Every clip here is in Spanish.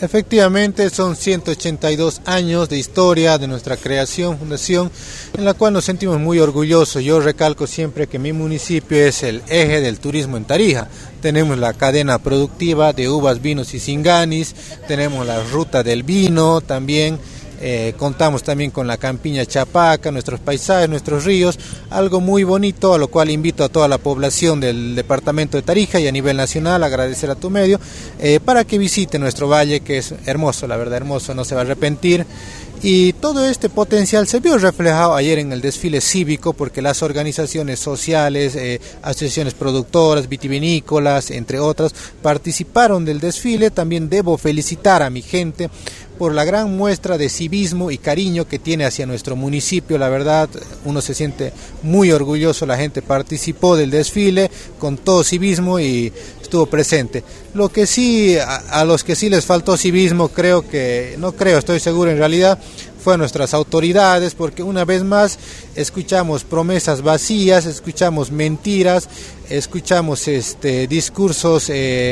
Efectivamente, son 182 años de historia de nuestra creación, fundación, en la cual nos sentimos muy orgullosos. Yo recalco siempre que mi municipio es el eje del turismo en Tarija. Tenemos la cadena productiva de uvas, vinos y singanis, tenemos la ruta del vino también. Contamos también con la campiña Chapaca, nuestros paisajes, nuestros ríos, algo muy bonito, a lo cual invito a toda la población del departamento de Tarija y a nivel nacional a agradecer a tu medio para que visite nuestro valle, que es hermoso, la verdad hermoso, no se va a arrepentir. Y todo este potencial se vio reflejado ayer en el desfile cívico, porque las organizaciones sociales, asociaciones productoras, vitivinícolas, entre otras, participaron del desfile. También debo felicitar a mi gente por la gran muestra de civismo y cariño que tiene hacia nuestro municipio. La verdad, uno se siente muy orgulloso, la gente participó del desfile con todo civismo y estuvo presente. Lo que sí, a los que sí les faltó civismo, estoy seguro en realidad, fue a nuestras autoridades, porque una vez más escuchamos promesas vacías, escuchamos mentiras, escuchamos discursos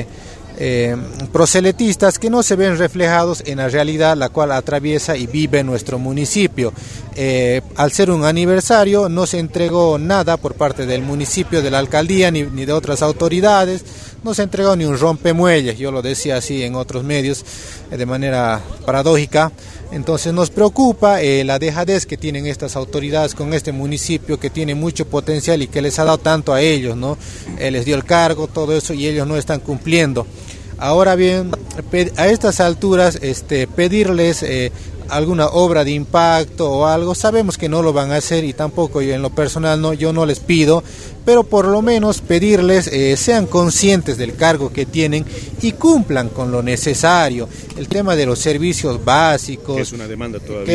proselitistas que no se ven reflejados en la realidad la cual atraviesa y vive nuestro municipio. Al ser un aniversario no se entregó nada por parte del municipio, de la alcaldía ni de otras autoridades, no se entregó ni un rompemuelles, yo lo decía así en otros medios de manera paradójica. Entonces nos preocupa la dejadez que tienen estas autoridades con este municipio que tiene mucho potencial y que les ha dado tanto a ellos, ¿no? Les dio el cargo, todo eso, y ellos no están cumpliendo. Ahora bien, a estas alturas pedirles alguna obra de impacto o algo, sabemos que no lo van a hacer, y tampoco yo en lo personal yo no les pido, pero por lo menos pedirles sean conscientes del cargo que tienen y cumplan con lo necesario. El tema de los servicios básicos, que es una demanda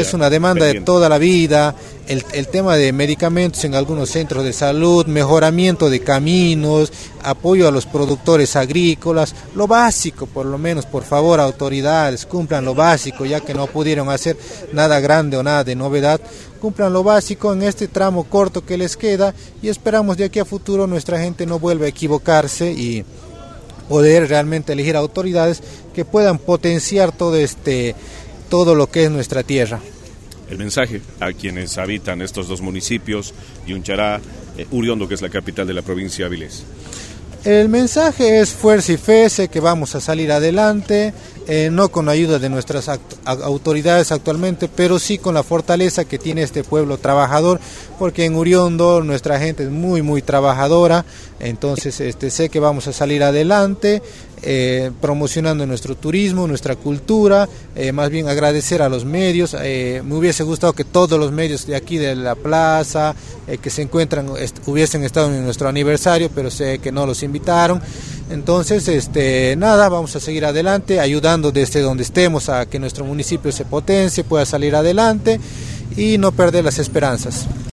de toda la vida, el tema de medicamentos en algunos centros de salud, mejoramiento de caminos, apoyo a los productores agrícolas, lo básico, por lo menos, por favor, autoridades, cumplan lo básico, ya que no pudieron hacer nada grande o nada de novedad. Cumplan lo básico en este tramo corto que les queda, y esperamos de aquí a futuro nuestra gente no vuelva a equivocarse y poder realmente elegir autoridades que puedan potenciar todo lo que es nuestra tierra. El mensaje a quienes habitan estos dos municipios, Yunchara, Uriondo, que es la capital de la provincia de Avilés. El mensaje es fuerza y fe, sé que vamos a salir adelante, no con la ayuda de nuestras autoridades actualmente, pero sí con la fortaleza que tiene este pueblo trabajador, porque en Uriondo nuestra gente es muy muy trabajadora. Entonces sé que vamos a salir adelante, promocionando nuestro turismo, nuestra cultura. Más bien agradecer a los medios, me hubiese gustado que todos los medios de aquí de la plaza que se encuentran hubiesen estado en nuestro aniversario, pero sé que no los invitaron. Entonces vamos a seguir adelante, ayudando desde donde estemos a que nuestro municipio se potencie, pueda salir adelante y no perder las esperanzas.